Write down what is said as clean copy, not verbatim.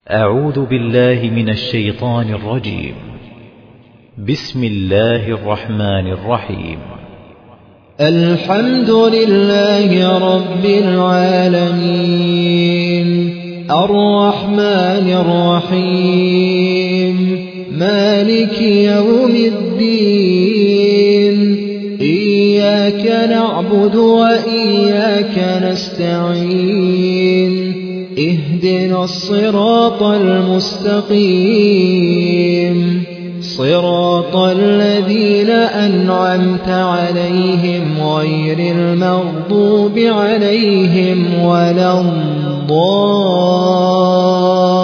أعوذ بالله من الشيطان الرجيم. بسم الله الرحمن الرحيم. الحمد لله رب العالمين الرحمن الرحيم مالك يوم الدين إياك نعبد وإياك نستعين اهدنا الصراط المستقيم صراط الذين أنعمت عليهم غير المغضوب عليهم ولا الضالين.